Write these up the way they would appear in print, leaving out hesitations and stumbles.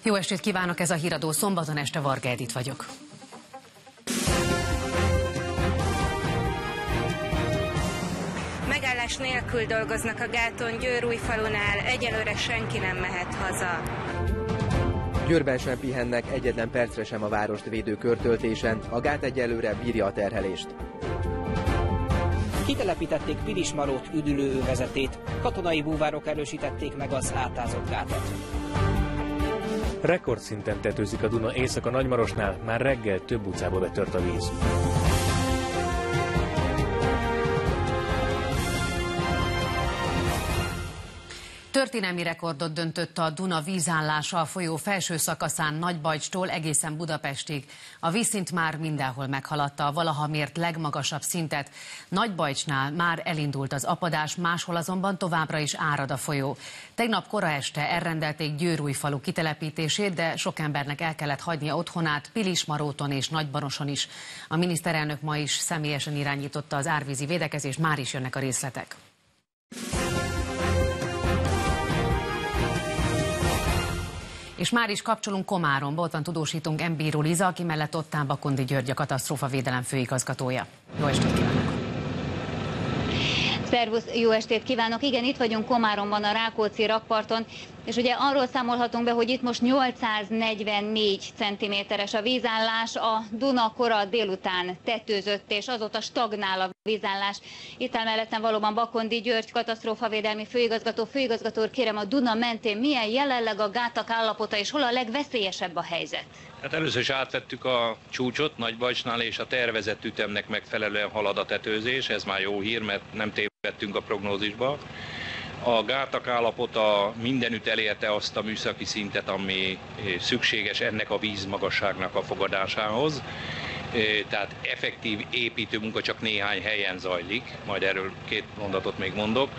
Jó estét kívánok, ez a Híradó, szombaton este, Varga Edit vagyok. Megállás nélkül dolgoznak a gáton Győrújfalunál, egyelőre senki nem mehet haza. Győrben sem pihennek, egyetlen percre sem a várost védő körtöltésen, a gát egyelőre bírja a terhelést. Kitelepítették Pilismarót üdülőövezetét, katonai búvárok erősítették meg az átázott gátat. Rekordszinten tetőzik a Duna Észak-Nagymarosnál, már reggel több utcába betört a víz. Történelmi rekordot döntött a Duna vízállása a folyó felső szakaszán Nagybajcstól egészen Budapestig. A vízszint már mindenhol meghaladta a valaha mért legmagasabb szintet. Nagybajcsnál már elindult az apadás, máshol azonban továbbra is árad a folyó. Tegnap kora este elrendelték Győrújfalu kitelepítését, de sok embernek el kellett hagynia otthonát Pilismaróton és Nagybaroson is. A miniszterelnök ma is személyesen irányította az árvízi védekezést, már is jönnek a részletek. És már is kapcsolunk Komáromba, ott van tudósítunk Embíró Liza, aki mellett ott áll Bakondi György, a katasztrófavédelem főigazgatója. Jó estét kívánok! Szervusz, jó estét kívánok! Igen, itt vagyunk Komáromban, a Rákóczi rakparton, és ugye arról számolhatunk be, hogy itt most 844 cm-es a vízállás, a Duna kora délután tetőzött, és azóta stagnál a vízállás. Itt áll mellettem valóban Bakondi György, katasztrófavédelmi főigazgató. Főigazgató úr, kérem, a Duna mentén milyen jelenleg a gátak állapota, és hol a legveszélyesebb a helyzet? Hát először is átvettük a csúcsot Nagybajcsnál, és a tervezett ütemnek megfelelően halad a tetőzés. Ez már jó hír, mert nem tévedtünk a prognózisba. A gátak állapota mindenütt elérte azt a műszaki szintet, ami szükséges ennek a vízmagasságnak a fogadásához. Tehát effektív építőmunka csak néhány helyen zajlik, majd erről két mondatot még mondok.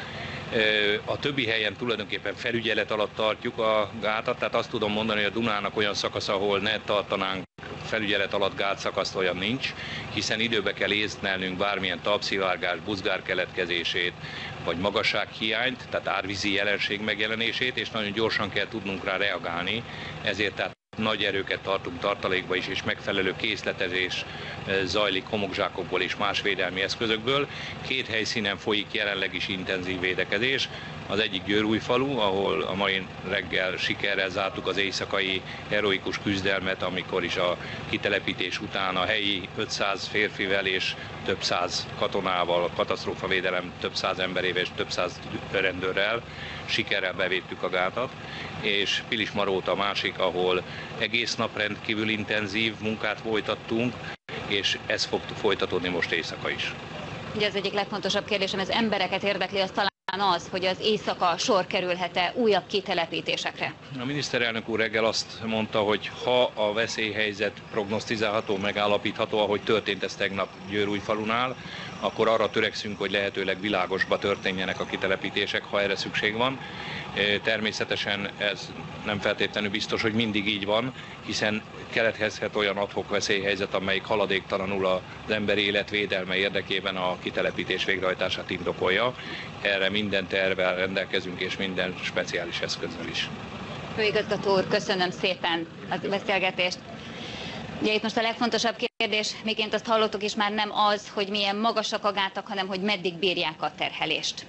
A többi helyen tulajdonképpen felügyelet alatt tartjuk a gátat, tehát azt tudom mondani, hogy a Dunának olyan szakasz, ahol ne tartanánk felügyelet alatt gátszakaszt, olyan nincs, hiszen időbe kell észlelnünk bármilyen talpszivárgás, buzgár keletkezését, vagy magassághiányt, tehát árvízi jelenség megjelenését, és nagyon gyorsan kell tudnunk rá reagálni, ezért tehát nagy erőket tartunk tartalékba is, és megfelelő készletezés zajlik homokzsákokból és más védelmi eszközökből. Két helyszínen folyik jelenleg is intenzív védekezés. Az egyik Győrújfalu, ahol a mai reggel sikerrel zártuk az éjszakai heroikus küzdelmet, amikor is a kitelepítés után a helyi 500 férfivel és több száz katonával, a katasztrófavédelem több száz emberével és több száz rendőrrel sikerrel bevédtük a gátat, és Pilismarót a másik, ahol egész nap rendkívül intenzív munkát folytattunk, és ez fog folytatódni most éjszaka is. Ugye az egyik legfontosabb kérdésem, az embereket érdekli, az talán az, hogy az éjszaka sor kerülhet-e újabb kitelepítésekre. A miniszterelnök úr reggel azt mondta, hogy ha a veszélyhelyzet prognosztizálható, megállapítható, ahogy történt ez tegnap Győrújfalunál, akkor arra törekszünk, hogy lehetőleg világosba történjenek a kitelepítések, ha erre szükség van. Természetesen ez nem feltétlenül biztos, hogy mindig így van, hiszen keletkezhet olyan ad-hoc veszélyhelyzet, amelyik haladéktalanul az emberi életvédelme érdekében a kitelepítés végrehajtását indokolja. Erre minden tervvel rendelkezünk, és minden speciális eszközzel is. Főigazgató úr, köszönöm szépen a beszélgetést. Ugye itt most a legfontosabb kérdés, miként azt hallottuk is, már nem az, hogy milyen magasak a gátak, hanem hogy meddig bírják a terhelést.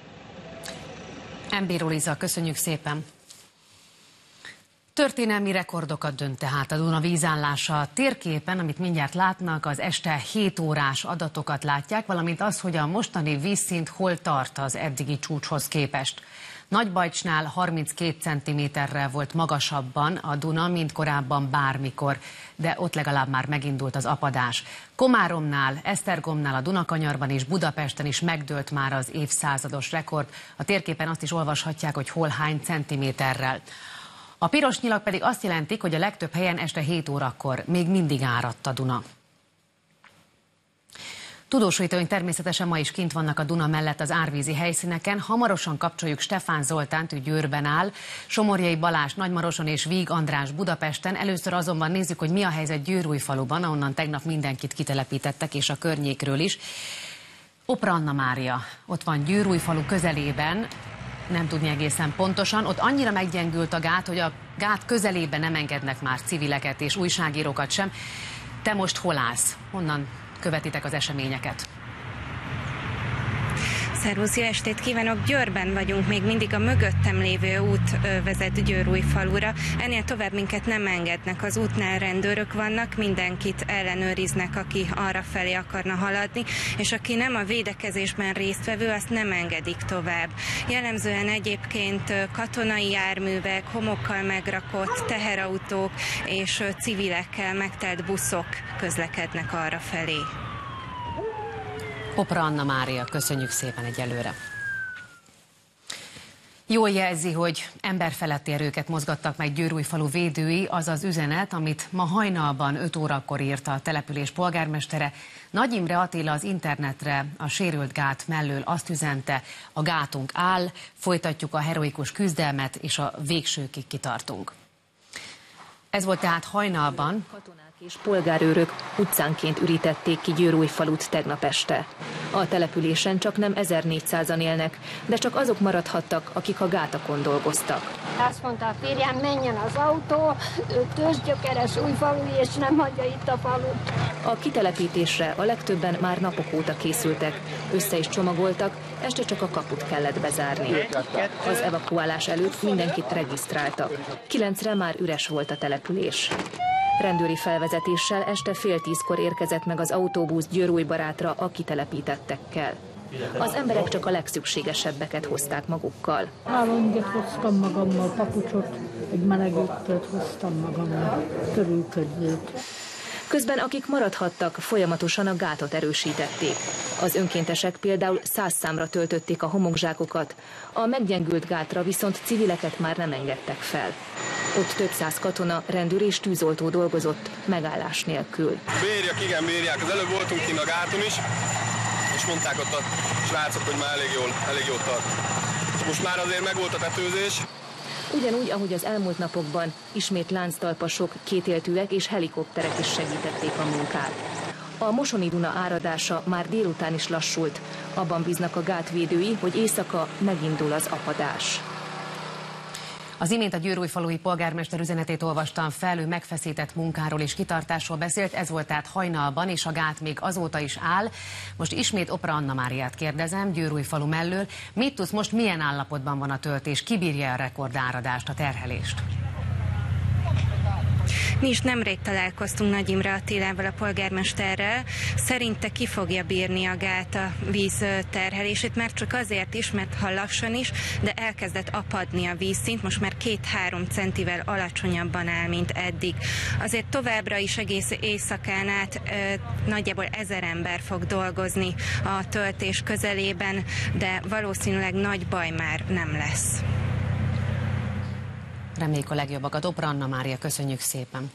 Embíró Liza, köszönjük szépen. Történelmi rekordokat dönt tehát a Duna vízállása. A térképen, amit mindjárt látnak, az este 7 órás adatokat látják, valamint az, hogy a mostani vízszint hol tart az eddigi csúcshoz képest. Nagybajcsnál 32 cm-rel volt magasabban a Duna, mint korábban bármikor, de ott legalább már megindult az apadás. Komáromnál, Esztergomnál, a Dunakanyarban és Budapesten is megdőlt már az évszázados rekord. A térképen azt is olvashatják, hogy hol hány centiméterrel. A piros nyilak pedig azt jelentik, hogy a legtöbb helyen este 7 órakor még mindig áradt a Duna. Tudósítóink természetesen ma is kint vannak a Duna mellett az árvízi helyszíneken. Hamarosan kapcsoljuk Stefán Zoltánt, ő Győrben áll, Somorjai Balázs Nagymaroson és Víg András Budapesten. Először azonban nézzük, hogy mi a helyzet Győrújfaluban, ahonnan tegnap mindenkit kitelepítettek, és a környékről is. Opra Anna Mária ott van Győrújfalu közelében. nem tudni egészen pontosan. Ott annyira meggyengült a gát, hogy a gát közelébe nem engednek már civileket és újságírókat sem. Te most hol állsz? Honnan követitek az eseményeket? Szervusz, jó estét kívánok! Győrben vagyunk, még mindig a mögöttem lévő út vezet Győr-Újfalura. Ennél tovább minket nem engednek, az útnál rendőrök vannak, mindenkit ellenőriznek, aki arra felé akarna haladni, és aki nem a védekezésben résztvevő, azt nem engedik tovább. Jellemzően egyébként katonai járművek, homokkal megrakott teherautók és civilekkel megtelt buszok közlekednek arra felé. Opra Anna Mária, köszönjük szépen egyelőre. Jól jelzi, hogy emberfeletti erőket mozgattak meg Győr-Újfalu védői, az az üzenet, amit ma hajnalban 5 órakor írta a település polgármestere. Nagy Imre Attila az internetre a sérült gát mellől azt üzente: a gátunk áll, folytatjuk a heroikus küzdelmet, és a végsőkig kitartunk. Ez volt tehát hajnalban. És polgárőrök utcánként ürítették ki Győr-Újfalut tegnap este. A településen csak nem 1400-an élnek, de csak azok maradhattak, akik a gátakon dolgoztak. Azt mondta a férjem, menjen az autó, Tőzsgyökeres Újfalu, és nem hagyja itt a falut. A kitelepítésre a legtöbben már napok óta készültek, össze is csomagoltak, este csak a kaput kellett bezárni. Az evakuálás előtt mindenkit regisztráltak. 9-re már üres volt a település. Rendőri felvezetéssel este 9:30-kor érkezett meg az autóbusz Győr-Újbarátra a kitelepítettekkel. Az emberek csak a legszükségesebbeket hozták magukkal. Hálóinget hoztam magammal, papucsot, egy melegítőt hoztam magammal, törülködőt. Közben akik maradhattak, folyamatosan a gátat erősítették. Az önkéntesek például 100 számra töltötték a homokzsákokat, a meggyengült gátra viszont civileket már nem engedtek fel. Ott több száz katona, rendőr és tűzoltó dolgozott, megállás nélkül. Bírjak, igen, bírják. Az előbb voltunk kint a gáton is, és mondták ott a srácok, hogy már elég jól tart. Most már azért megvolt a tetőzés. Ugyanúgy, ahogy az elmúlt napokban, ismét lánctalpasok, kétéltűek és helikopterek is segítették a munkát. A Mosoni Duna áradása már délután is lassult. Abban bíznak a gátvédői, hogy éjszaka megindul az apadás. Az imént a győr-újfalui polgármester üzenetét olvastam fel, ő megfeszített munkáról és kitartásról beszélt, ez volt tehát hajnalban, és a gát még azóta is áll. Most ismét Opra Anna Máriát kérdezem, Győr-Újfalu mellől. Mit tudsz most, milyen állapotban van a töltés, kibírja a rekordáradást, a terhelést? Mi is nemrég találkoztunk Nagy Imre Attilával, a polgármesterrel. Szerinte ki fogja bírni a gát a víz terhelését, már csak azért is, mert ha lassan is, de elkezdett apadni a vízszint, most már 2-3 centivel alacsonyabban áll, mint eddig. Azért továbbra is egész éjszakán át nagyjából 1000 ember fog dolgozni a töltés közelében, de valószínűleg nagy baj már nem lesz. Reméljük a legjobbakat. Opra Anna Mária, köszönjük szépen.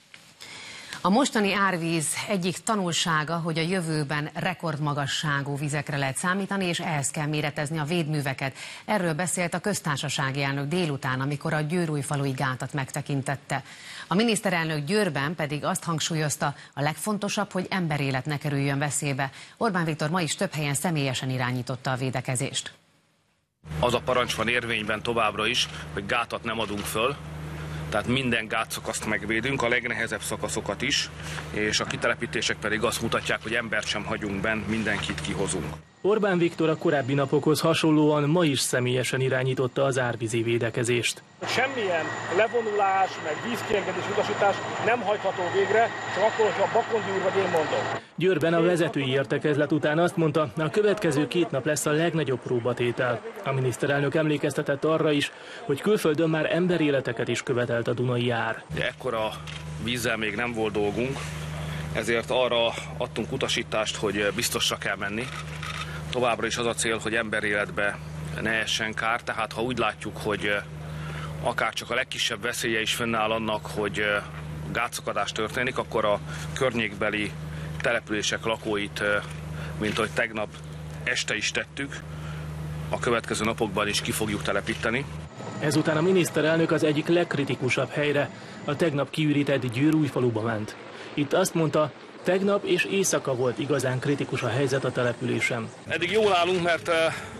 A mostani árvíz egyik tanulsága, hogy a jövőben rekordmagasságú vizekre lehet számítani, és ehhez kell méretezni a védműveket. Erről beszélt a köztársasági elnök délután, amikor a győr-újfalui gátat megtekintette. A miniszterelnök Győrben pedig azt hangsúlyozta, a legfontosabb, hogy emberélet ne kerüljön veszélybe. Orbán Viktor ma is több helyen személyesen irányította a védekezést. Az a parancs van érvényben továbbra is, hogy gátat nem adunk föl, tehát minden gátszakaszt megvédünk, a legnehezebb szakaszokat is, és a kitelepítések pedig azt mutatják, hogy embert sem hagyunk benn, mindenkit kihozunk. Orbán Viktor a korábbi napokhoz hasonlóan ma is személyesen irányította az árvízi védekezést. Semmilyen levonulás, meg vízkérkedés utasítás nem hajtható végre, csak akkor, hogyha Bakondi úr vagy én mondom. Győrben a vezetői értekezlet után azt mondta, a következő 2 nap lesz a legnagyobb próbatétel. A miniszterelnök emlékeztetett arra is, hogy külföldön már emberéleteket is követelt a Dunai ár. Ekkora vízzel még nem volt dolgunk, ezért arra adtunk utasítást, hogy biztosra kell menni. Továbbra is az a cél, hogy emberéletbe ne essen kár, tehát ha úgy látjuk, hogy akár csak a legkisebb veszélye is fennáll annak, hogy gátszakadás történik, akkor a környékbeli települések lakóit, mint ahogy tegnap este is tettük, a következő napokban is ki fogjuk telepíteni. Ezután a miniszterelnök az egyik legkritikusabb helyre, a tegnap kiürített Győr-Újfaluba ment. Itt azt mondta, tegnap és éjszaka volt igazán kritikus a helyzet a településen. Eddig jól állunk, mert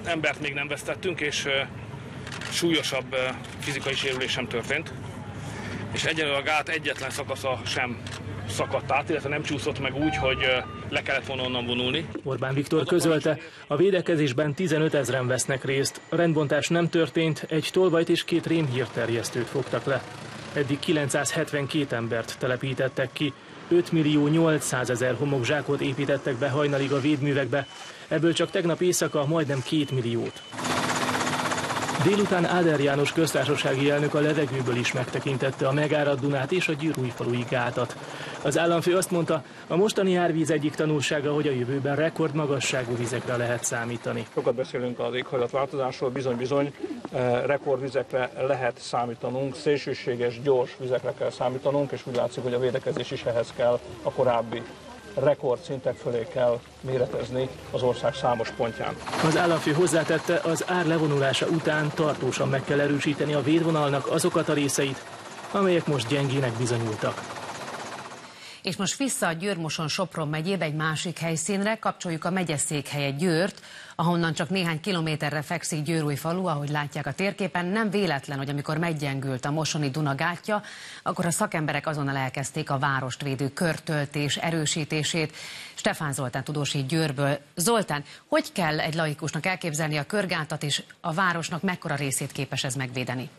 embert még nem vesztettünk, és súlyosabb fizikai sérülés sem történt. És egyelőre a gát egyetlen szakasza sem szakadt át, illetve nem csúszott meg úgy, hogy le kellett volna onnan vonulni. Orbán Viktor közölte, a védekezésben 15 000-en vesznek részt. A rendbontás nem történt, egy tolvajt és 2 rémhírterjesztőt fogtak le. Eddig 972 embert telepítettek ki, 5.800.000 homokzsákot építettek be hajnalig a védművekbe, ebből csak tegnap éjszaka majdnem 2 milliót. Délután Áder János köztársasági elnök a levegőből is megtekintette a megáradt Dunát és a Győrújfalui gátat. Az államfő azt mondta, a mostani árvíz egyik tanulsága, hogy a jövőben rekordmagasságú vizekre lehet számítani. Sokat beszélünk az éghajlatváltozásról, bizony-bizony rekordvizekre lehet számítanunk, szélsőséges, gyors vizekre kell számítanunk, és úgy látszik, hogy a védekezés is ehhez kell, a korábbi rekordszintek fölé kell méretezni az ország számos pontján. Az államfő hozzátette, az ár levonulása után tartósan meg kell erősíteni a védvonalnak azokat a részeit, amelyek most gyengének bizonyultak. És most vissza a Győr-Moson-Sopron megyébe egy másik helyszínre, kapcsoljuk a megyeszékhelyet, Győrt, ahonnan csak néhány kilométerre fekszik Győrújfalu, ahogy látják a térképen. Nem véletlen, hogy amikor meggyengült a mosoni Duna gátja, akkor a szakemberek azonnal elkezdték a várost védő körtöltés erősítését. Stefán Zoltán tudósít Győrből. Zoltán, hogy kell egy laikusnak elképzelni a körgátat, és a városnak mekkora részét képes ez megvédeni?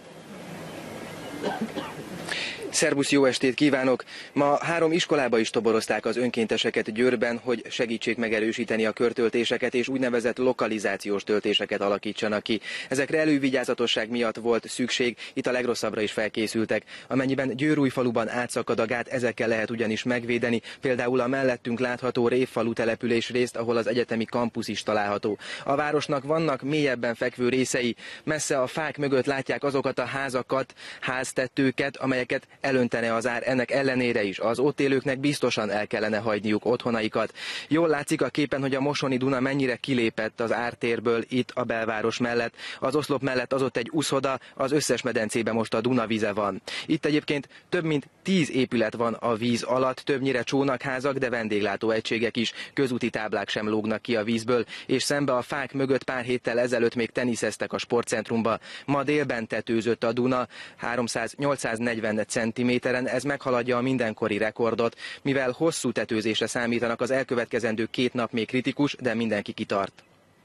Szerbusz, jó estét kívánok! Ma 3 iskolába is toborozták az önkénteseket Győrben, hogy segítsék megerősíteni a körtöltéseket és úgynevezett lokalizációs töltéseket alakítsanak ki. Ezekre elővigyázatosság miatt volt szükség, itt a legrosszabbra is felkészültek. Amennyiben Győrújfaluban átszakad a gát, ezekkel lehet ugyanis megvédeni, például a mellettünk látható Révfalu település részt, ahol az egyetemi kampusz is található. A városnak vannak mélyebben fekvő részei, messze a fák mögött látják azokat a házakat, háztetőket, amelyeket elöntene az ár, ennek ellenére is az ott élőknek biztosan el kellene hagyniuk otthonaikat. Jól látszik a képen, hogy a Mosoni Duna mennyire kilépett az ártérből itt a belváros mellett. Az oszlop mellett az ott egy úszoda, az összes medencében most a Duna vize van. Itt egyébként több mint 10 épület van a víz alatt, többnyire csónakházak, de vendéglátóegységek is, közúti táblák sem lógnak ki a vízből, és szembe a fák mögött pár héttel ezelőtt még teniszeztek a sportcentrumba. Ma délben tetőzött a Duna 840 centiméteren, ez meghaladja a mindenkori rekordot, mivel hosszú tetőzésre számítanak, az elkövetkezendő 2 nap még kritikus, de mindenki kitart.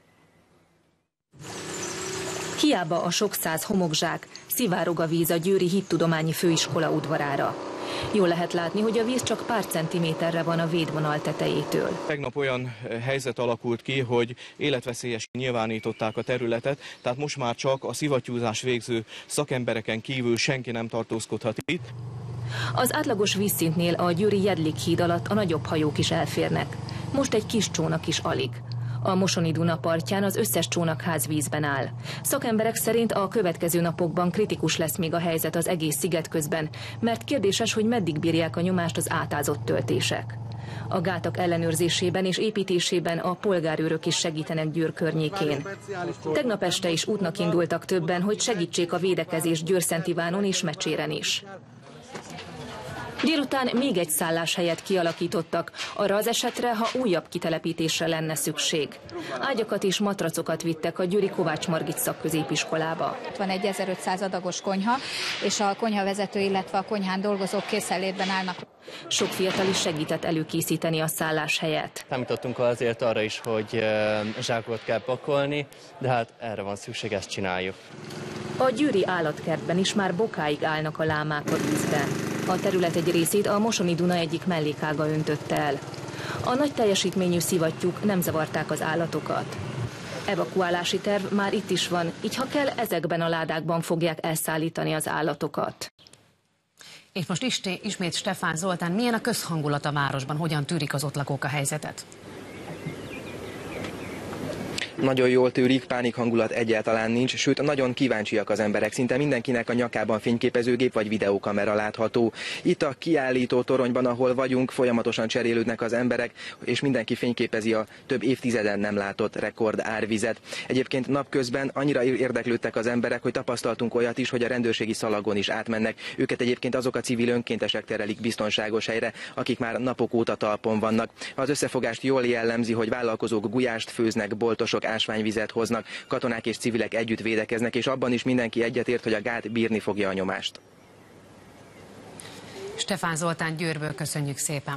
Hiába a sok száz homokzsák, szivárog a víz a Győri Hittudományi Főiskola udvarára. Jól lehet látni, hogy a víz csak pár centiméterre van a védvonal tetejétől. Tegnap olyan helyzet alakult ki, hogy életveszélyesen nyilvánították a területet, tehát most már csak a szivattyúzás végző szakembereken kívül senki nem tartózkodhat itt. Az átlagos vízszintnél a győri Jedlik híd alatt a nagyobb hajók is elférnek. Most egy kis csónak is alig. A Mosoni Duna partján az összes csónakház vízben áll. Szakemberek szerint a következő napokban kritikus lesz még a helyzet az egész sziget közben, mert kérdéses, hogy meddig bírják a nyomást az átázott töltések. A gátak ellenőrzésében és építésében a polgárőrök is segítenek Győr környékén. Tegnap este is útnak indultak többen, hogy segítsék a védekezést Győr-Szent Ivánon és Mecséren is. Délután még egy szálláshelyet kialakítottak, arra az esetre, ha újabb kitelepítésre lenne szükség. Ágyakat és matracokat vittek a győri Kovács Margit szakközépiskolába. Van egy 1500 adagos konyha, és a konyhavezető, illetve a konyhán dolgozók készenlétben állnak. Sok fiatal is segített előkészíteni a szálláshelyet. Számítottunk azért arra is, hogy zsákot kell pakolni, de hát erre van szükség, ezt csináljuk. A győri állatkertben is már bokáig állnak a lámák a vízben. A terület egy részét a Mosoni Duna egyik mellékága öntötte el. A nagy teljesítményű szivattyúk nem zavarták az állatokat. Evakuálási terv már itt is van, így ha kell, ezekben a ládákban fogják elszállítani az állatokat. És most ismét Stefán Zoltán, milyen a közhangulat a városban, hogyan tűrik az ott lakók a helyzetet? Nagyon jól tűrik, pánik hangulat egyáltalán nincs, sőt nagyon kíváncsiak az emberek, szinte mindenkinek a nyakában fényképezőgép vagy videókamera látható. Itt a kiállító toronyban, ahol vagyunk, folyamatosan cserélődnek az emberek, és mindenki fényképezi a több évtizeden nem látott rekord árvizet. Egyébként napközben annyira érdeklődtek az emberek, hogy tapasztaltunk olyat is, hogy a rendőrségi szalagon is átmennek. Őket egyébként azok a civil önkéntesek terelik biztonságos helyre, akik már napok óta talpon vannak. Az összefogást jól jellemzi, hogy vállalkozók gulyást főznek, boltosok ásványvizet hoznak, katonák és civilek együtt védekeznek, és abban is mindenki egyetért, hogy a gát bírni fogja a nyomást. Stefán Zoltán Győrből köszönjük szépen.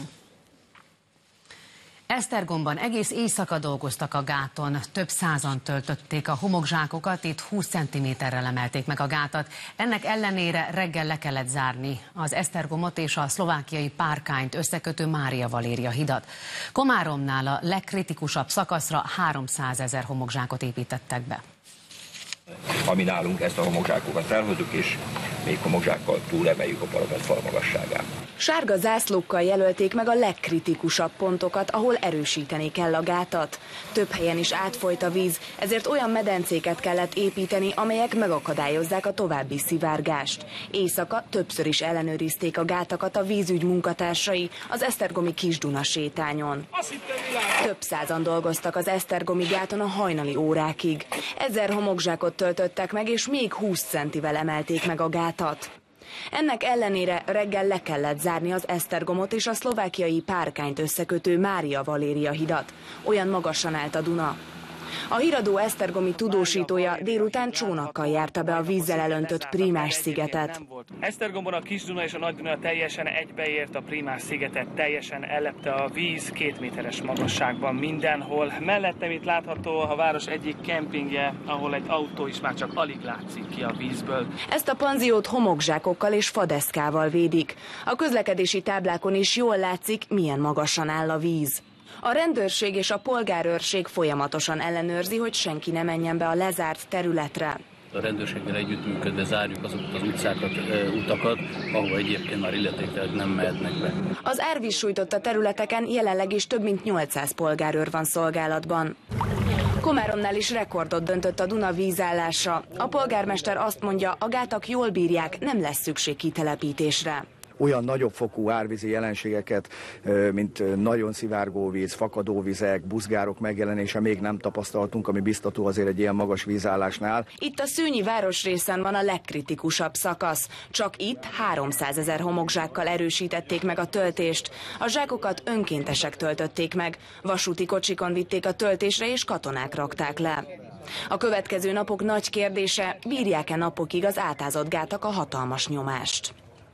Esztergomban egész éjszaka dolgoztak a gáton, több százan töltötték a homokzsákokat, itt 20 cm-rel emelték meg a gátat. Ennek ellenére reggel le kellett zárni az Esztergomot és a szlovákiai Párkányt összekötő Mária Valéria hidat. Komáromnál a legkritikusabb szakaszra 300 000 homokzsákot építettek be. Ami nálunk ezt a homokzsákokat felhozzuk, és még homokzsákkal túlemeljük a parapetfal magasságát. Sárga zászlókkal jelölték meg a legkritikusabb pontokat, ahol erősíteni kell a gátat. Több helyen is átfolyt a víz, ezért olyan medencéket kellett építeni, amelyek megakadályozzák a további szivárgást. Éjszaka többször is ellenőrizték a gátakat a vízügy munkatársai az esztergomi Kis-Duna sétányon. Több százan dolgoztak az esztergomi gáton a hajnali órákig. 1000 homokzsákot töltöttek meg, és még 20 centivel emelték meg a gátat. Ennek ellenére reggel le kellett zárni az Esztergomot és a szlovákiai Párkányt összekötő Mária Valéria hidat. Olyan magasan állt a Duna. A híradó esztergomi tudósítója délután csónakkal járta be a vízzel elöntött Prímás szigetet. Esztergomban a Kis-Duna és a Nagy-Duna teljesen egybeért a Prímás szigetet, teljesen ellepte a víz 2 méteres magasságban mindenhol. Mellettem itt látható a város egyik kempingje, ahol egy autó is már csak alig látszik ki a vízből. Ezt a panziót homokzsákokkal és fadeszkával védik. A közlekedési táblákon is jól látszik, milyen magasan áll a víz. A rendőrség és a polgárőrség folyamatosan ellenőrzi, hogy senki ne menjen be a lezárt területre. A rendőrséggel együttműködve zárjuk azokat az utcákat, utakat, ahol egyébként már illetékelek nem mehetnek be. Az árvíz sújtotta területeken jelenleg is több mint 800 polgárőr van szolgálatban. Komáromnál is rekordot döntött a Duna vízállása. A polgármester azt mondja, a gátak jól bírják, nem lesz szükség kitelepítésre. Olyan nagyobb fokú árvízi jelenségeket, mint nagyon szivárgó víz, fakadóvizek, buzgárok megjelenése még nem tapasztaltunk, ami biztató azért egy ilyen magas vízállásnál. Itt a Szőnyi városrészen van a legkritikusabb szakasz. Csak itt 300 000 homokzsákkal erősítették meg a töltést. A zsákokat önkéntesek töltötték meg. Vasúti kocsikon vitték a töltésre és katonák rakták le. A következő napok nagy kérdése, bírják-e napokig az átázott gátak a hatalmas nyomást.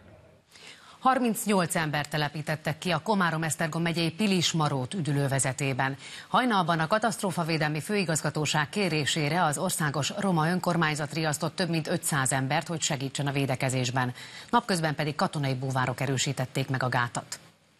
38 embert telepítettek ki a Komárom-Esztergom megyei Pilismarót üdülővezetében. Hajnalban a Katasztrófavédelmi Főigazgatóság kérésére az országos roma önkormányzat riasztott több mint 500 embert, hogy segítsen a védekezésben. Napközben pedig katonai búvárok erősítették meg a gátat.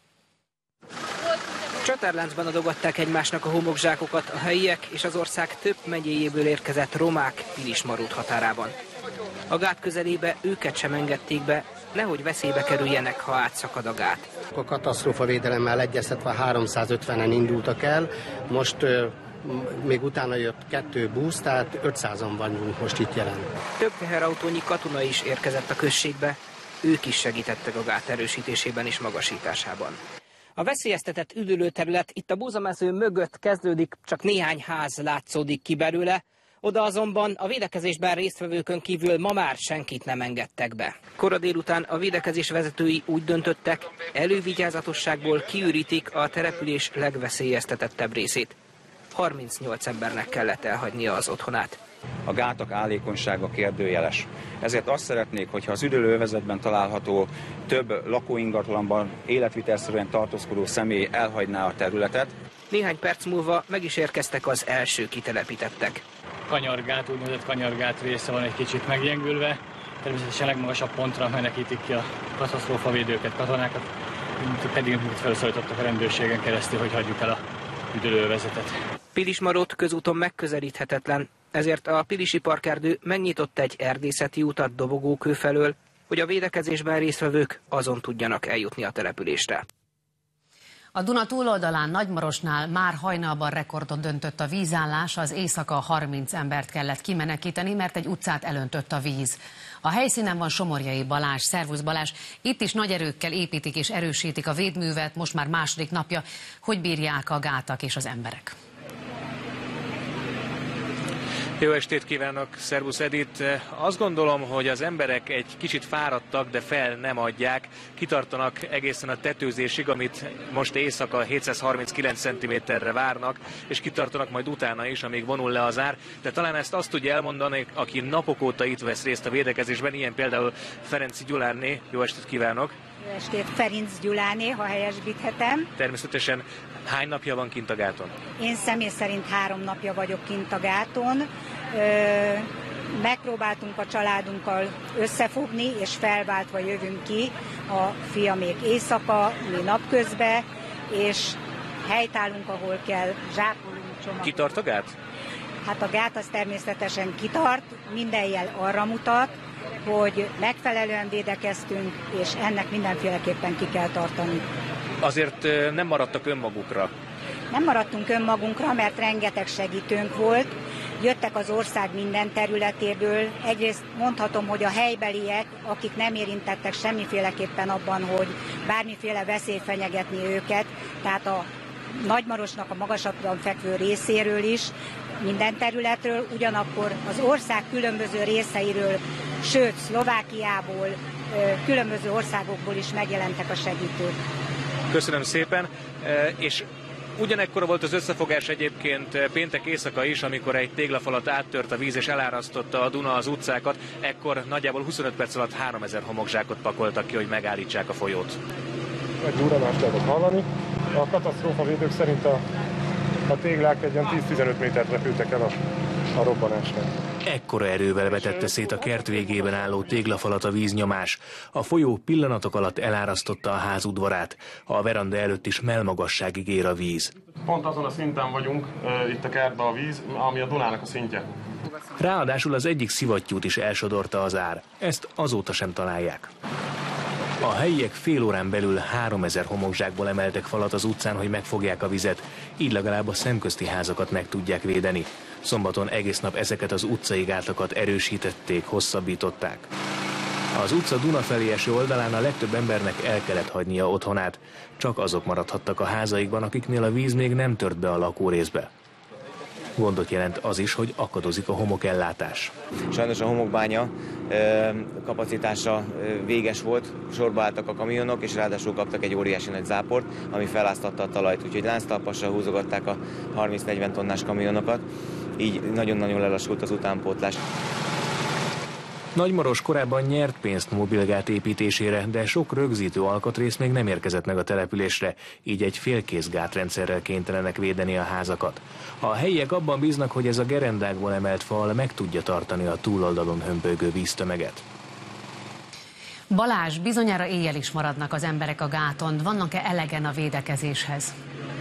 Csatárláncban adogatták egymásnak a homokzsákokat a helyiek és az ország több megyéjéből érkezett romák Pilismarót határában. A gát közelébe őket sem engedték be, nehogy veszélybe kerüljenek, ha átszakad a gát. A katasztrófavédelemmel egyeztetve 350-en indultak el, most még utána jött 2 busz, tehát 500-an vagyunk most itt jelen. Több teherautónyi katona is érkezett a községbe, ők is segítettek a gát erősítésében és magasításában. A veszélyeztetett üdülőterület itt a búzamező mögött kezdődik, csak néhány ház látszódik ki belőle, oda azonban a védekezésben résztvevőkön kívül ma már senkit nem engedtek be. Kora délután a védekezés vezetői úgy döntöttek, elővigyázatosságból kiürítik a település legveszélyeztetettebb részét. 38 embernek kellett elhagynia az otthonát. A gátak állékonysága kérdőjeles. Ezért azt szeretnék, hogyha az üdülőövezetben található több lakóingatlanban életvitelszerűen tartózkodó személy elhagyná a területet. Néhány perc múlva meg is érkeztek az első kitelepítettek. Kanyargát, úgynevezett kanyargát része van egy kicsit meggyengülve. Természetesen legmagasabb pontra menekítik ki a katasztrófavédőket, katonákat, pedig felszólítottak a rendőrségen keresztül, hogy hagyjuk el a üdülőövezetet. Pilismarót közúton megközelíthetetlen, ezért a Pilisi Parkerdő megnyitott egy erdészeti utat Dobogókő felől, hogy a védekezésben résztvevők azon tudjanak eljutni a településre. A Duna túloldalán Nagymarosnál már hajnalban rekordot döntött a vízállás, az éjszaka 30 embert kellett kimenekíteni, mert egy utcát elöntött a víz. A helyszínen van Somorjai Balázs. Szervusz Balázs, itt is nagy erőkkel építik és erősítik a védművet, most már második napja. Hogy bírják a gátak és az emberek? Jó estét kívánok, szervusz Edith! Azt gondolom, hogy az emberek egy kicsit fáradtak, de fel nem adják. Kitartanak egészen a tetőzésig, amit most éjszaka 739 cm-re várnak, és kitartanak majd utána is, amíg vonul le az ár. De talán ezt azt tudja elmondani, aki napok óta itt vesz részt a védekezésben, ilyen például Ferenc Gyuláné. Jó estét kívánok! Jó estét, Ferenc Gyuláné, ha helyesbíthetem. Természetesen hány napja van kint a gáton? Én személy szerint 3 napja vagyok kint a gáton. Megpróbáltunk a családunkkal összefogni, és felváltva jövünk ki, a fiamék éjszaka, mi napközben, és helytállunk, ahol kell, zsákolunk, csomagolunk. Kitart a gát? Hát a gát az természetesen kitart, minden jel arra mutat, hogy megfelelően védekeztünk, és ennek mindenféleképpen ki kell tartani. Azért nem maradtak önmagukra. Nem maradtunk önmagunkra, mert rengeteg segítőnk volt. Jöttek az ország minden területéből. Egyrészt mondhatom, hogy a helybeliek, akik nem érintettek semmiféleképpen abban, hogy bármiféle veszély fenyegetni őket, tehát a Nagymarosnak a magasabban fekvő részéről is, minden területről, ugyanakkor az ország különböző részeiről, sőt Szlovákiából, különböző országokból is megjelentek a segítők. Köszönöm szépen, és ugyanekkor volt az összefogás egyébként péntek éjszaka is, amikor egy téglafalat áttört a víz és elárasztotta a Duna az utcákat, ekkor nagyjából 25 perc alatt 3000 homokzsákot pakoltak ki, hogy megállítsák a folyót. Egy durranást lehetett hallani. A katasztrófavédők szerint a téglák egy ilyen 10-15 métert repültek el a robbanásnál. Ekkora erővel vetette szét a kert végében álló téglafalat a víznyomás. A folyó pillanatok alatt elárasztotta a ház udvarát. A veranda előtt is mellmagasságig ér a víz. Pont azon a szinten vagyunk itt a kertben a víz, ami a Dunának a szintje. Ráadásul az egyik szivattyút is elsodorta az ár. Ezt azóta sem találják. A helyiek fél órán belül 3000 homokzsákból emeltek falat az utcán, hogy megfogják a vizet, így legalább a szemközti házakat meg tudják védeni. Szombaton egész nap ezeket az utcai gátakat erősítették, hosszabbították. Az utca Duna felé eső oldalán a legtöbb embernek el kellett hagynia otthonát. Csak azok maradhattak a házaikban, akiknél a víz még nem tört be a lakórészbe. Gondot jelent az is, hogy akadozik a homokellátás. Sajnos a homokbánya kapacitása véges volt, sorba álltak a kamionok, és ráadásul kaptak egy óriási nagy záport, ami feláztatta a talajt, úgyhogy lánctalpassal húzogatták a 30-40 tonnás kamionokat, így nagyon-nagyon lelassult az utánpótlás. Nagymaros korábban nyert pénzt mobilgát építésére, de sok rögzítő alkatrész még nem érkezett meg a településre, így egy félkész gátrendszerrel kénytelenek védeni a házakat. A helyiek abban bíznak, hogy ez a gerendákból emelt fal meg tudja tartani a túloldalon hömpölygő víztömeget. Balázs, bizonyára éjjel is maradnak az emberek a gáton. Vannak-e elegen a védekezéshez?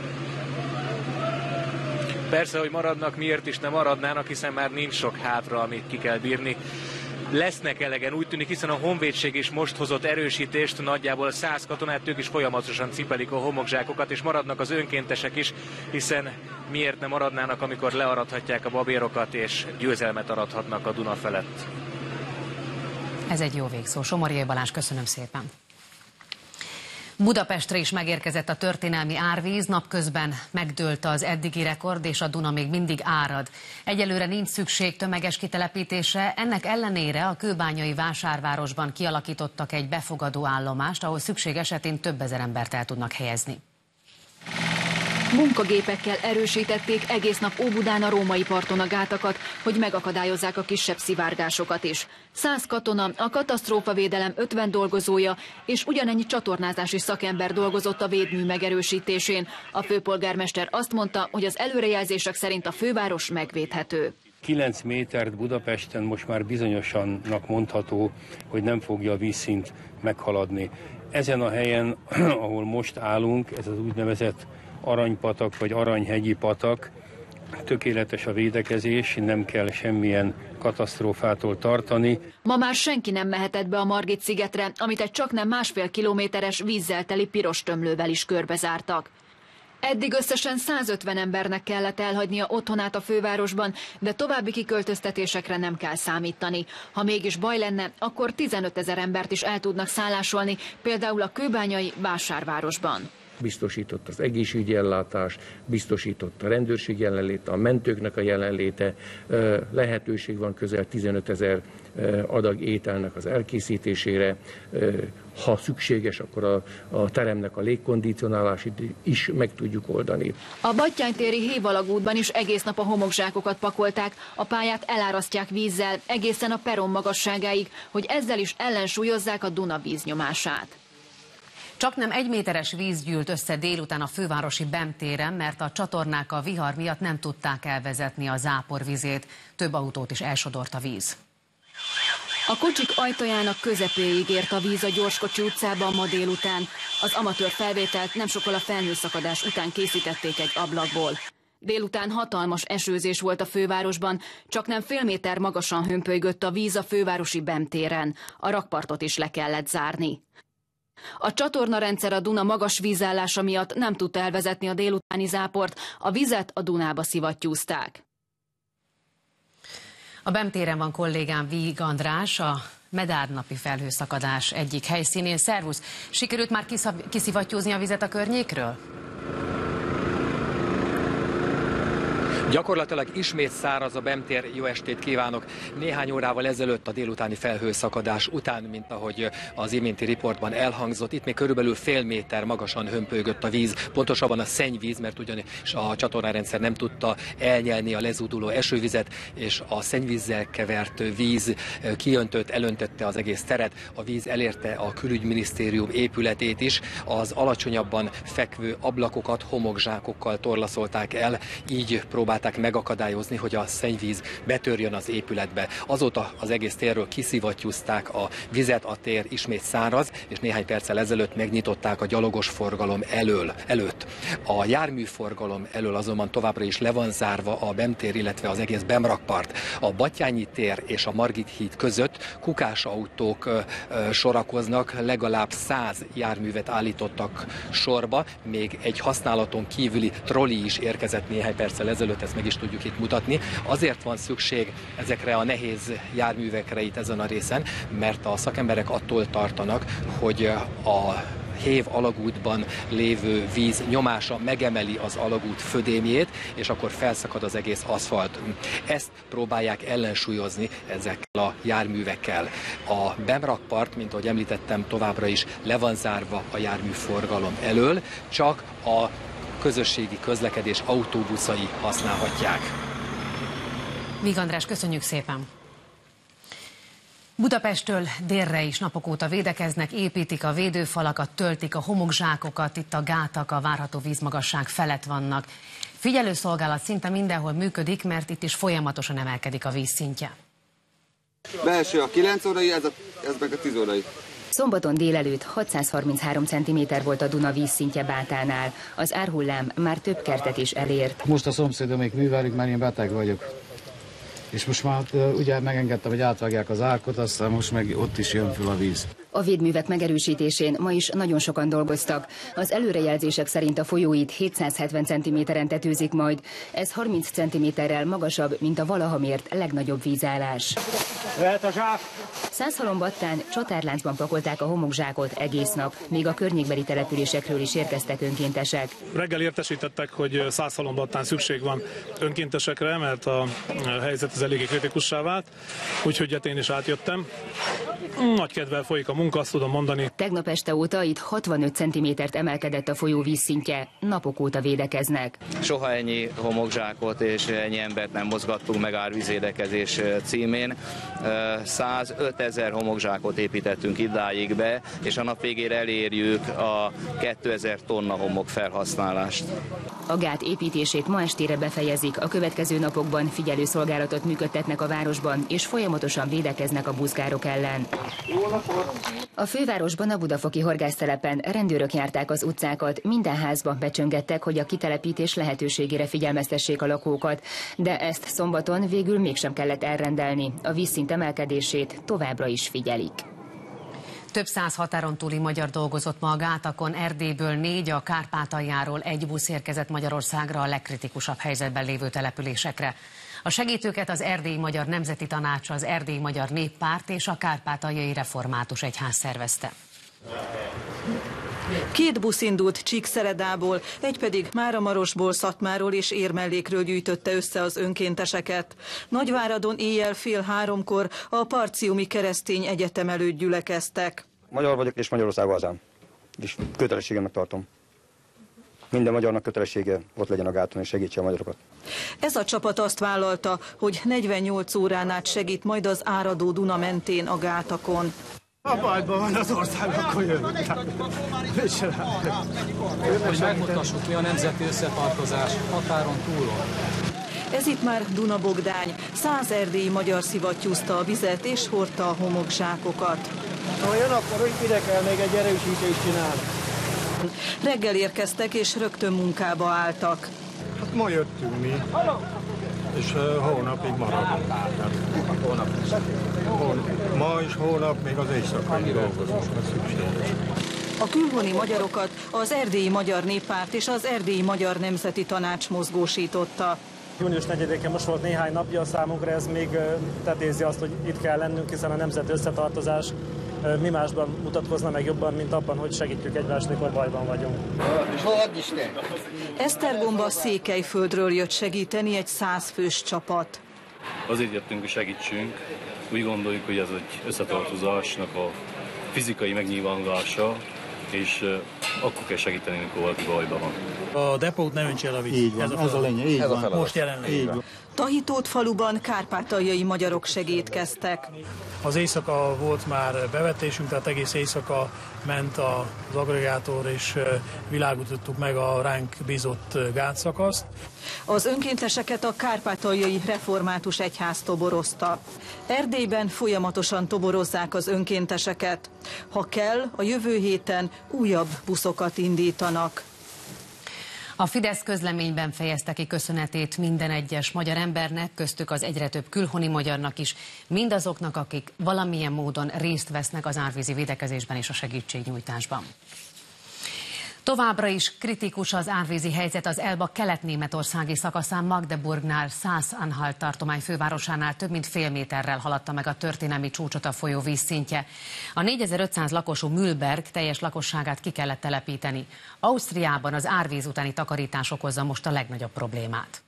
Persze, hogy maradnak, miért is nem maradnának, hiszen már nincs sok hátra, amit ki kell bírni. Lesznek elegen, úgy tűnik, hiszen a honvédség is most hozott erősítést, nagyjából 100 katonát, ők is folyamatosan cipelik a homokzsákokat, és maradnak az önkéntesek is, hiszen miért nem maradnának, amikor learadhatják a babérokat, és győzelmet arathatnak a Duna felett. Ez egy jó végszó. Somorjai Balázs, köszönöm szépen. Budapestre is megérkezett a történelmi árvíz, napközben megdőlt az eddigi rekord, és a Duna még mindig árad. Egyelőre nincs szükség tömeges kitelepítésre, ennek ellenére a kőbányai vásárvárosban kialakítottak egy befogadó állomást, ahol szükség esetén több ezer embert el tudnak helyezni. Munkagépekkel erősítették egész nap Óbudán a római parton a gátakat, hogy megakadályozzák a kisebb szivárgásokat is. 100 katona, a katasztrófavédelem 50 dolgozója és ugyanennyi csatornázási szakember dolgozott a védmű megerősítésén. A főpolgármester azt mondta, hogy az előrejelzések szerint a főváros megvédhető. 9 métert Budapesten most már bizonyosannak mondható, hogy nem fogja a vízszint meghaladni. Ezen a helyen, ahol most állunk, ez az úgynevezett Aranypatak vagy Aranyhegyi patak, tökéletes a védekezés, nem kell semmilyen katasztrófától tartani. Ma már senki nem mehetett be a Margit-szigetre, amit egy csaknem 1,5 kilométeres vízzel teli piros tömlővel is körbezártak. Eddig összesen 150 embernek kellett elhagynia otthonát a fővárosban, de további kiköltöztetésekre nem kell számítani. Ha mégis baj lenne, akkor 15 000 embert is el tudnak szállásolni, például a kőbányai vásárvárosban. biztosított az egészségügyi ellátás, biztosított a rendőrség jelenléte, a mentőknek a jelenléte, lehetőség van közel 15 000 adag ételnek az elkészítésére, ha szükséges, akkor a teremnek a légkondicionálását is meg tudjuk oldani. A Battyánytéri Hévalagútban is egész nap a homokzsákokat pakolták, a pályát elárasztják vízzel egészen a peron magasságáig, hogy ezzel is ellensúlyozzák a Duna víznyomását. Csaknem 1 méteres víz gyűlt össze délután a fővárosi BEM téren, mert a csatornák a vihar miatt nem tudták elvezetni a záporvizét. Több autót is elsodort a víz. A kocsik ajtajának közepéig ért a víz a Gyorskocsi utcában ma délután. Az amatőr felvételt nem sokkal a felhőszakadás után készítették egy ablakból. Délután hatalmas esőzés volt a fővárosban, csaknem fél méter magasan hömpölygött a víz a fővárosi BEM téren. A rakpartot is le kellett zárni. A csatornarendszer a Duna magas vízállása miatt nem tudta elvezetni a délutáni záport, a vizet a Dunába szivattyúzták. A BEM téren van kollégám Víg András, a medárnapi felhőszakadás egyik helyszínén. Szervusz! Sikerült már kiszivattyúzni a vizet a környékről? Gyakorlatilag ismét száraz a BEM tér, jó estét kívánok! Néhány órával ezelőtt a délutáni felhőszakadás után, mint ahogy az iménti riportban elhangzott, itt még körülbelül fél méter magasan hömpölygött a víz, pontosabban a szennyvíz, mert ugyanis a csatornarendszer nem tudta elnyelni a lezúduló esővizet, és a szennyvízzel kevert víz elöntötte az egész teret. A víz elérte a külügyminisztérium épületét is, az alacsonyabban fekvő ablakokat homokzsákokkal torlaszolták el, így próbálták megakadályozni, hogy a szennyvíz betörjön az épületbe. Azóta az egész térről kiszivattyúzták a vizet, a tér ismét száraz, és néhány perccel ezelőtt megnyitották a gyalogos forgalom előtt. A járműforgalom elől azonban továbbra is le van zárva a BEM tér, illetve az egész BEM rakpart. A Battyányi tér és a Margit híd között kukásautók sorakoznak, legalább 100 járművet állítottak sorba, még egy használaton kívüli troli is érkezett néhány perccel ezelőtt, ezt meg is tudjuk itt mutatni. Azért van szükség ezekre a nehéz járművekre itt ezen a részen, mert a szakemberek attól tartanak, hogy a Hév alagútban lévő víz nyomása megemeli az alagút födémjét, és akkor felszakad az egész aszfalt. Ezt próbálják ellensúlyozni ezekkel a járművekkel. A BEM rakpart, mint ahogy említettem, továbbra is le van zárva a járműforgalom elől, csak a közösségi közlekedés autóbuszai használhatják. Víg András, köszönjük szépen! Budapesttől délre is napok óta védekeznek, építik a védőfalakat, töltik a homokzsákokat, itt a gátak a várható vízmagasság felett vannak. Figyelőszolgálat szinte mindenhol működik, mert itt is folyamatosan emelkedik a vízszintje. Belső a 9 órai, ez meg a 10 órai. Szombaton délelőtt 633 cm volt a Duna vízszintje Bátánál. Az árhullám már több kertet is elért. Most a szomszédomik művelik, mert én beteg vagyok. És most már ugye megengedtem, hogy átvágják az árkot, aztán most meg ott is jön föl a víz. A védművek megerősítésén ma is nagyon sokan dolgoztak. Az előrejelzések szerint a folyóit 770 cm-en tetőzik majd. Ez 30 cm-rel magasabb, mint a valaha mért legnagyobb vízállás. Lehet a zsák! Szászhalombattán csatárláncban pakolták a homokzsákot egész nap, még a környékbeli településekről is érkeztek önkéntesek. Reggel értesítettek, hogy Szászhalombattán szükség van önkéntesekre, mert a helyzet az eléggé kritikussá vált, úgyhogy én is átjöttem. Nagy kedvel folyik a munka, azt tudom mondani. Tegnap este óta itt 65 cm-t emelkedett a folyó vízszintje, napok óta védekeznek. Soha ennyi homokzsákot és ennyi embert nem mozgattunk meg árvízvédekezés címén. 105 000 homokzsákot építettünk idáig be, és a nap végére elérjük a 2000 tonna homok felhasználást. A gát építését ma estére befejezik, a következő napokban figyelőszolgálatot működtetnek a városban, és folyamatosan védekeznek a buzgárok ellen. A fővárosban, a budafoki horgásztelepen rendőrök járták az utcákat, minden házba becsöngettek, hogy a kitelepítés lehetőségére figyelmeztessék a lakókat, de ezt szombaton végül mégsem kellett elrendelni. A vízszint emelkedését továbbra is figyelik. Több száz határon túli magyar dolgozott ma a gátakon, Erdélyből 4, a Kárpátaljáról 1 busz érkezett Magyarországra a legkritikusabb helyzetben lévő településekre. A segítőket az Erdélyi Magyar Nemzeti Tanács, az Erdélyi Magyar Néppárt és a Kárpátaljai Református Egyház szervezte. 2 busz indult Csíkszeredából, egy pedig Máramarosból, Szatmáról és Érmellékről gyűjtötte össze az önkénteseket. Nagyváradon éjjel 2:30 a Parciumi Keresztény Egyetem előtt gyülekeztek. Magyar vagyok és Magyarország hazám, és kötelességemnek tartom. Minden magyarnak kötelessége ott legyen a gáton és segítse a magyarokat. Ez a csapat azt vállalta, hogy 48 órán át segít majd az áradó Duna mentén a gátakon. Ha bajban van az ország, akkor jövünk. Hogy megmutassuk, mi a nemzeti összetartozás határon túlon. Ez itt már Duna-Bogdány. 100 erdélyi magyar szivattyúzta a vizet és hordta a homokzsákokat. Ha jön, akkor ide kell még egy erősítést csinálni. Reggel érkeztek és rögtön munkába álltak. Hát ma jöttünk mi, és hónapig maradunk. Ma és hónap még az éjszakai dolgozunk, mert szükséges. A külhoni magyarokat az Erdélyi Magyar Néppárt és az Erdélyi Magyar Nemzeti Tanács mozgósította. Június 4-én most volt néhány napja, számunkra ez még tetézi azt, hogy itt kell lennünk, hiszen a nemzet összetartozás mi másban mutatkozna meg jobban, mint abban, hogy segítjük egymást, mikor bajban vagyunk. Esztergomba Székelyföldről jött segíteni egy 100 fős csapat. Azért jöttünk, hogy segítsünk. Úgy gondoljuk, hogy ez egy összetartozásnak a fizikai megnyilvánulása, és akkor kell segíteni, amikor valaki bajban van. A depót ne öntse el a víz. Így van, ez a lényeg, így van. Most jelenleg. Tahitót faluban kárpátaljai magyarok segédkeztek. Az éjszaka volt már bevetésünk, tehát egész éjszaka ment az agregátor, és világítottuk meg a ránk bízott gátszakaszt. Az önkénteseket a Kárpátaljai Református Egyház toborozta. Erdélyben folyamatosan toborozzák az önkénteseket. Ha kell, a jövő héten újabb buszokat indítanak. A Fidesz közleményben fejezte ki köszönetét minden egyes magyar embernek, köztük az egyre több külhoni magyarnak is, mindazoknak, akik valamilyen módon részt vesznek az árvízi védekezésben és a segítségnyújtásban. Továbbra is kritikus az árvízi helyzet az Elba kelet-németországi szakaszán. Magdeburgnál, Szász-Anhalt tartomány fővárosánál több mint fél méterrel haladta meg a történelmi csúcsot a folyó vízszintje. A 4500 lakosú Mühlberg teljes lakosságát ki kellett telepíteni. Ausztriában az árvíz utáni takarítás okozza most a legnagyobb problémát.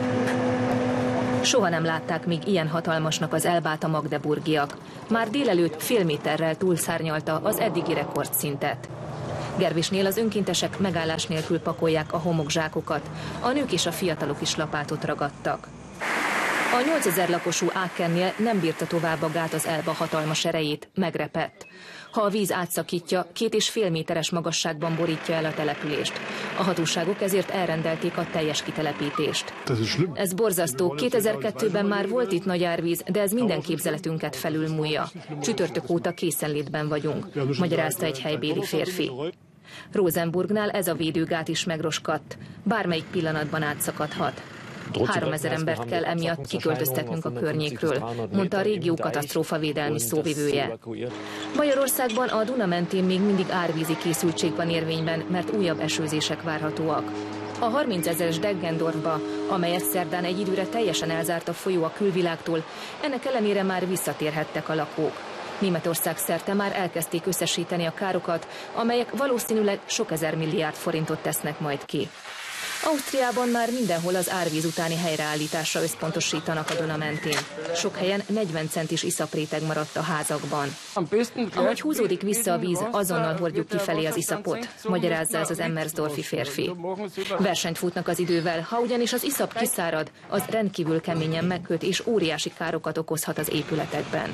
Soha nem látták még ilyen hatalmasnak az Elbát a magdeburgiak. Már délelőtt fél méterrel túlszárnyalta az eddigi rekordszintet. Gervisnél az önkéntesek megállás nélkül pakolják a homokzsákokat, a nők és a fiatalok is lapátot ragadtak. A 8000 lakosú Ákennél nem bírta tovább a gát az Elba hatalmas erejét, megrepett. Ha a víz átszakítja, 2,5 méteres magasságban borítja el a települést. A hatóságok ezért elrendelték a teljes kitelepítést. Ez borzasztó, 2002-ben már volt itt nagy árvíz, de ez minden képzeletünket felülmúlja. Csütörtök óta készenlétben vagyunk, magyarázta egy helybéli férfi. Rosenburgnál ez a védőgát is megroskadt, bármelyik pillanatban átszakadhat. 3000 embert kell emiatt kiköltöztetnünk a környékről, mondta a régió katasztrófavédelmi szóvivője. Magyarországban a Duna mentén még mindig árvízi készültség van érvényben, mert újabb esőzések várhatóak. A 30 000-es Deggendorfba, amelyet szerdán egy időre teljesen elzárt a folyó a külvilágtól, ennek ellenére már visszatérhettek a lakók. Németország szerte már elkezdték összesíteni a károkat, amelyek valószínűleg sok ezer milliárd forintot tesznek majd ki. Ausztriában már mindenhol az árvíz utáni helyreállításra összpontosítanak a Duna mentén. Sok helyen 40 centis iszapréteg maradt a házakban. Ahogy húzódik vissza a víz, azonnal hordjuk kifelé az iszapot, magyarázza ez az Emmersdorfi férfi. Versenyt futnak az idővel, ha ugyanis az iszap kiszárad, az rendkívül keményen megköt és óriási károkat okozhat az épületekben.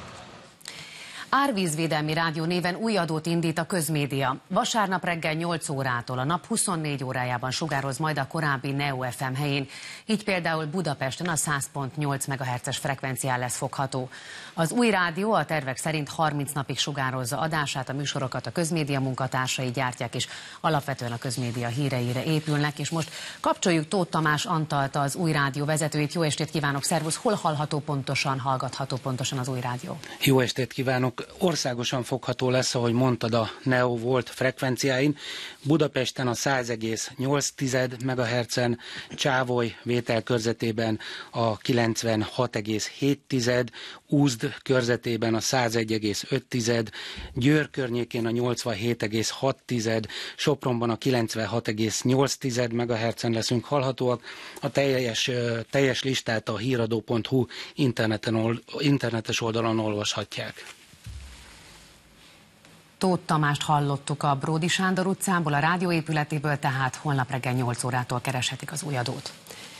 Árvízvédelmi Rádió néven új adót indít a közmédia. Vasárnap reggel 8 órától a nap 24 órájában sugároz majd a korábbi Neo FM helyén. Így például Budapesten a 100.8 MHz-es frekvencián lesz fogható. Az új rádió a tervek szerint 30 napig sugározza adását, a műsorokat a közmédia munkatársai gyártják, és alapvetően a közmédia híreire épülnek. És most kapcsoljuk Tóth Tamás Antalt, az új rádió vezetőjét. Jó estét kívánok, szervusz! Hol hallható pontosan, hallgatható pontosan az új rádió? Jó estét kívánok! csak országosan fogható lesz, ahogy mondtad, a NEO volt frekvenciáin. Budapesten a 100,8 MHz-en, Csávoly vételkörzetében a 96,7, Úzd körzetében a 101,5, Győr környékén a 87,6, Sopronban a 96,8 MHz-en leszünk hallhatóak. A teljes listát a híradó.hu internetes oldalon olvashatják. Tóth Tamást hallottuk a Bródi Sándor utcából, a rádió épületéből, tehát holnap reggel 8 órától kereshetik az új adót.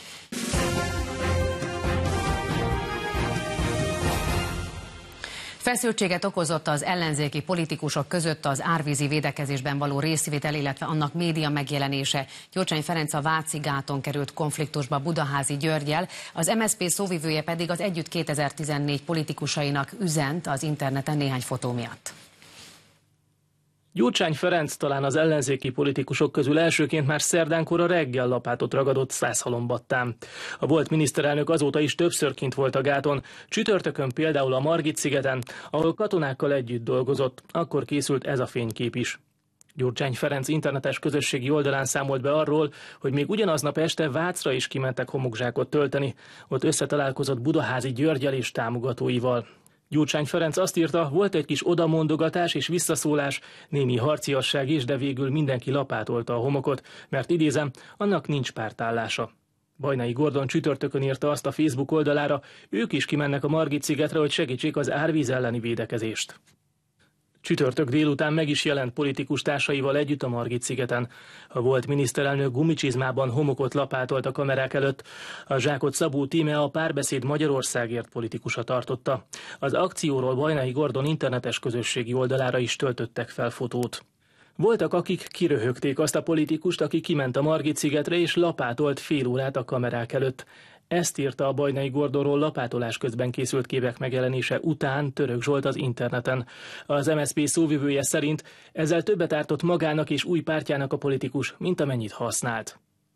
Feszültséget okozott az ellenzéki politikusok között az árvízi védekezésben való részvétel, illetve annak média megjelenése. Gyurcsány Ferenc a Váci gáton került konfliktusba Budaházi Györggyel, az MSZP szóvivője pedig az Együtt 2014 politikusainak üzent az interneten néhány fotó miatt. Gyurcsány Ferenc talán az ellenzéki politikusok közül elsőként már szerdánkor a reggel lapátot ragadott Szászhalombattán. A volt miniszterelnök azóta is többször kint volt a gáton, csütörtökön például a Margit-szigeten, ahol katonákkal együtt dolgozott. Akkor készült ez a fénykép is. Gyurcsány Ferenc internetes közösségi oldalán számolt be arról, hogy még ugyanaznap este Vácra is kimentek homokzsákot tölteni. Ott összetalálkozott Budaházi Györggyel és támogatóival. Gyurcsány Ferenc azt írta, volt egy kis odamondogatás és visszaszólás, némi harciasság is, de végül mindenki lapátolta a homokot, mert idézem, annak nincs pártállása. Bajnai Gordon csütörtökön írta azt a Facebook oldalára, ők is kimennek a Margit-szigetre, hogy segítsék az árvíz elleni védekezést. Csütörtök délután meg is jelent politikus társaival együtt a Margit-szigeten. A volt miniszterelnök gumicsizmában homokot lapátolt a kamerák előtt. A Zsákot Szabó tíme a Párbeszéd Magyarországért politikusa tartotta. Az akcióról Bajnai Gordon internetes közösségi oldalára is töltöttek fel fotót. Voltak, akik kiröhögték azt a politikust, aki kiment a Margit-szigetre és lapátolt fél órát a kamerák előtt. Ezt írta a Bajnai Gordonról lapátolás közben készült képek megjelenése után Török Zsolt az interneten. Az MSZP szóvivője szerint ezzel többet ártott magának és új pártjának a politikus, mint amennyit használt.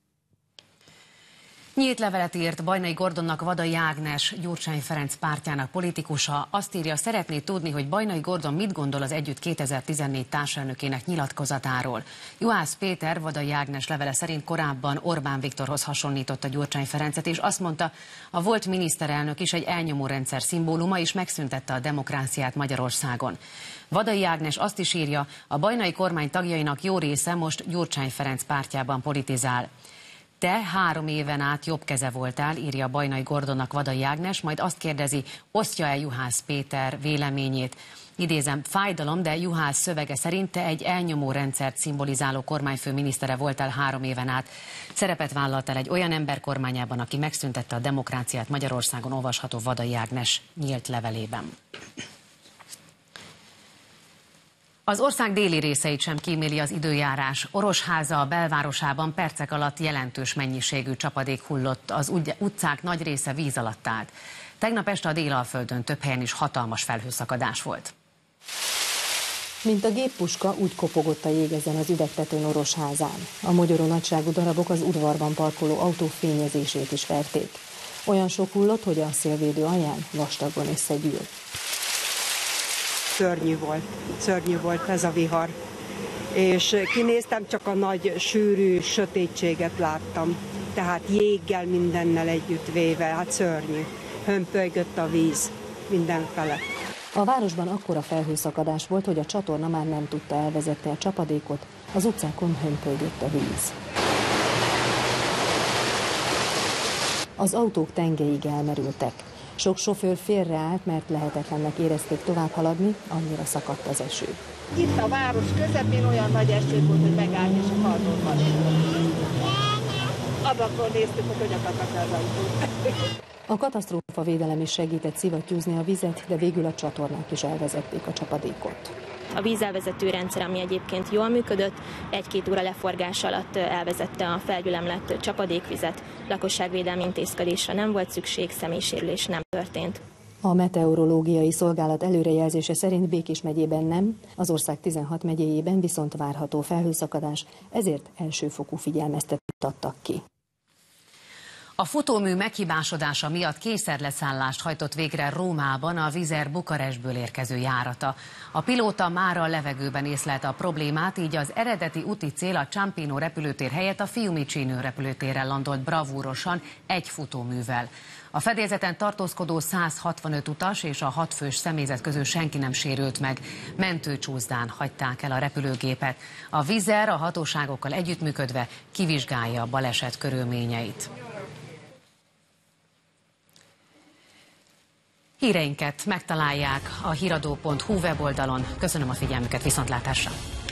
Nyílt levelet írt Bajnai Gordonnak Vadai Ágnes, Gyurcsány Ferenc pártjának politikusa. Azt írja, szeretné tudni, hogy Bajnai Gordon mit gondol az Együtt 2014 társelnökének nyilatkozatáról. Juhász Péter, Vadai Ágnes levele szerint korábban Orbán Viktorhoz hasonlította Gyurcsány Ferencet, és azt mondta, a volt miniszterelnök is egy elnyomó rendszer szimbóluma, és megszüntette a demokráciát Magyarországon. Vadai Ágnes azt is írja, a bajnai kormány tagjainak jó része most Gyurcsány Ferenc pártjában politizál. Te 3 éven át jobb keze voltál, írja Bajnai Gordonnak Vadai Ágnes, majd azt kérdezi, osztja-e Juhász Péter véleményét. Idézem, fájdalom, de Juhász szövege szerint te egy elnyomó rendszert szimbolizáló kormányfő minisztere voltál 3 éven át. Szerepet vállaltál egy olyan ember kormányában, aki megszüntette a demokráciát Magyarországon, olvasható Vadai Ágnes nyílt levelében. Az ország déli részeit sem kíméli az időjárás. Orosháza a belvárosában percek alatt jelentős mennyiségű csapadék hullott, az utcák nagy része víz alatt állt. Tegnap este a Délalföldön több helyen is hatalmas felhőszakadás volt. Mint a géppuska, úgy kopogott a jég ezen az üvegtetőn Orosházán. A mogyoró nagyságú darabok az udvarban parkoló autó fényezését is verték. Olyan sok hullott, hogy a szélvédő alján vastagon összegyűlt. Szörnyű volt ez a vihar. És kinéztem, csak a nagy, sűrű sötétséget láttam. Tehát jéggel mindennel együtt véve, hát szörnyű. Hömpölygött a víz mindenfele. A városban akkora felhőszakadás volt, hogy a csatorna már nem tudta elvezetni a csapadékot, az utcákon hömpölygött a víz. Az autók tengelyig elmerültek. Sok sofőr félreállt, mert lehetetlennek érezték tovább haladni, annyira szakadt az eső. Itt a város közepén olyan nagy eső volt, hogy megállt és a kardon van. Ablakról néztük, hogy akadnak az autók. A katasztrófavédelem is segített szivattyúzni a vizet, de végül a csatornák is elvezették a csapadékot. A vízelvezető rendszer, ami egyébként jól működött, 1-2 óra leforgás alatt elvezette a felgyülemlett csapadékvizet. Lakosságvédelmi intézkedésre nem volt szükség, személysérülés nem történt. A meteorológiai szolgálat előrejelzése szerint Békés megyében nem, az ország 16 megyéjében viszont várható felhőszakadás, ezért elsőfokú figyelmeztetést adtak ki. A futómű meghibásodása miatt kényszerleszállást hajtott végre Rómában a Wizz Air Bukarestből érkező járata. A pilóta már a levegőben észlelte a problémát, így az eredeti úti cél a Ciampino repülőtér helyett a Fiumicino repülőtérrel landolt bravúrosan egy futóművel. A fedélzeten tartózkodó 165 utas és a 6 fős személyzet közül senki nem sérült meg. Mentőcsúszdán hagyták el a repülőgépet. A Wizz Air a hatóságokkal együttműködve kivizsgálja a baleset körülményeit. Híreinket megtalálják a hiradó.hu weboldalon. Köszönöm a figyelmüket, viszontlátásra!